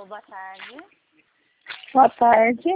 Alô, boa tarde. Boa tarde.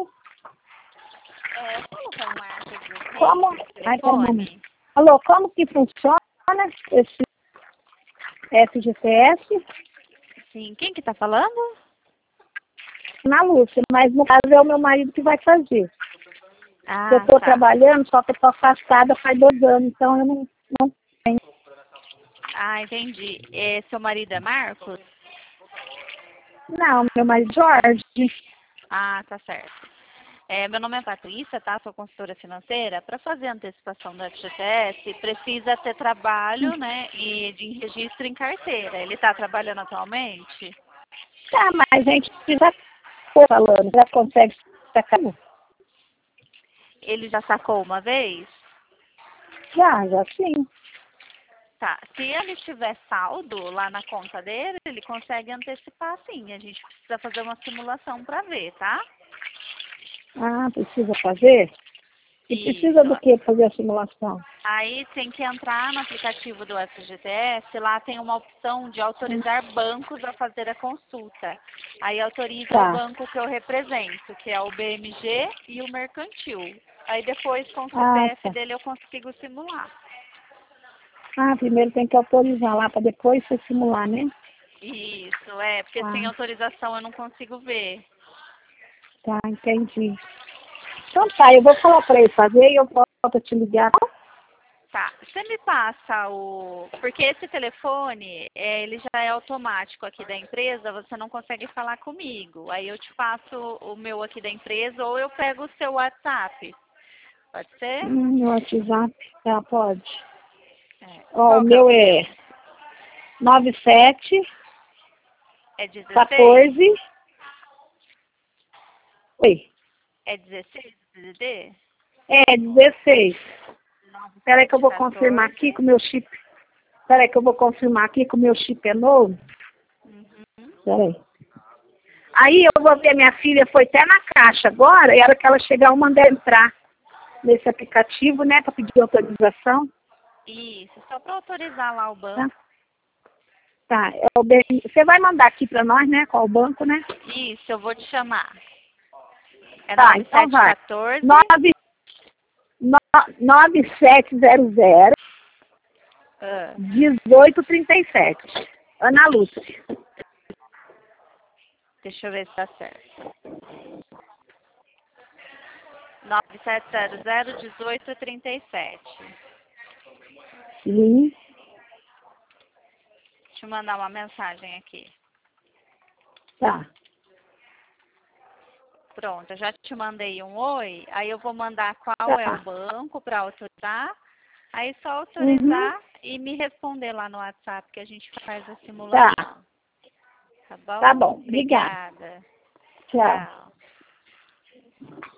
Como que é o Marcos do Como? telefone? Alô, como que funciona esse FGTS? Sim, quem que tá falando? Na Lúcia, mas no caso é o meu marido que vai fazer. Ah, Eu estou tá. trabalhando, só que eu estou afastada faz 2 anos, então eu não tenho. Ah, entendi. Seu marido é Marcos? Não, meu marido Jorge. Ah, tá certo. Meu nome é Patrícia, tá? Sou consultora financeira. Para fazer a antecipação do FGTS, precisa ter trabalho, né? E de registro em carteira. Ele está trabalhando atualmente? Tá, mas a gente já estou falando, já consegue sacar? Ele já sacou uma vez? Já sim. Tá. Se ele tiver saldo lá na conta dele, ele consegue antecipar sim. A gente precisa fazer uma simulação para ver, tá? Ah, precisa fazer? E precisa do Isso. que fazer a simulação? Aí tem que entrar no aplicativo do FGTS, lá tem uma opção de autorizar bancos a fazer a consulta. Aí autoriza o Tá. banco que eu represento, que é o BMG e o Mercantil. Aí depois com o Ah, CPF tá. dele eu consigo simular. Ah, primeiro tem que autorizar lá para depois você simular, né? Isso, porque sem Ah, autorização eu não consigo ver. tá, entendi. Então tá, eu vou falar para ele fazer e eu volto a te ligar. Tá, você me passa o... Porque esse telefone, ele já é automático aqui da empresa, você não consegue falar comigo. Aí eu te passo o meu aqui da empresa ou eu pego o seu WhatsApp. Pode ser? No WhatsApp, tá, pode. Ó, o Qual que é o meu seu? é 97 É 16? 14. Oi, É 16 o DDD? é 16. Espera aí que eu vou confirmar 9714. aqui com o meu chip. Espera aí que eu vou confirmar aqui que o meu chip é novo. Uhum. Espera aí. Aí eu vou ver, minha filha foi até na caixa agora, e a hora que ela chegar eu mandei entrar nesse aplicativo, né, para pedir autorização, Isso, só para autorizar lá o tá? banco. Tá, é o BM. Você vai mandar aqui para nós, né, qual o banco, né? Isso, eu vou te chamar. É Tá, então vai. 9714. 9700 Ah, 1837. Ana Lúcia. deixa eu ver se tá certo. 9700-1837. Sim, Deixa eu mandar uma mensagem aqui. tá. Pronto, eu já te mandei um oi. Aí eu vou mandar qual é o Tá. banco para autorizar. Aí só Uhum. autorizar e me responder lá no WhatsApp que a gente faz a Tá. simulação. Tá Tá bom? bom. Obrigada. Obrigada. Tchau. Tchau.